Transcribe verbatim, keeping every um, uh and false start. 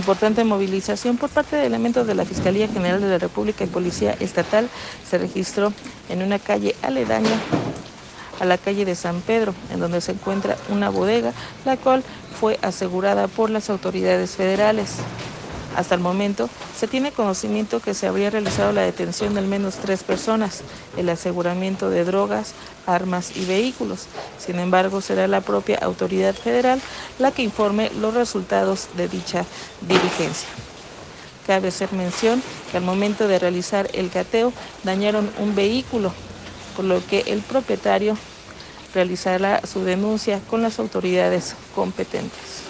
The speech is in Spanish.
importante movilización por parte de elementos de la Fiscalía General de la República y Policía Estatal se registró en una calle aledaña a la calle de San Pedro, en donde se encuentra una bodega, la cual fue asegurada por las autoridades federales. Hasta el momento, se tiene conocimiento que se habría realizado la detención de al menos tres personas, el aseguramiento de drogas, armas y vehículos. Sin embargo, será la propia autoridad federal la que informe los resultados de dicha diligencia. Cabe hacer mención que al momento de realizar el cateo dañaron un vehículo, por lo que el propietario realizará su denuncia con las autoridades competentes.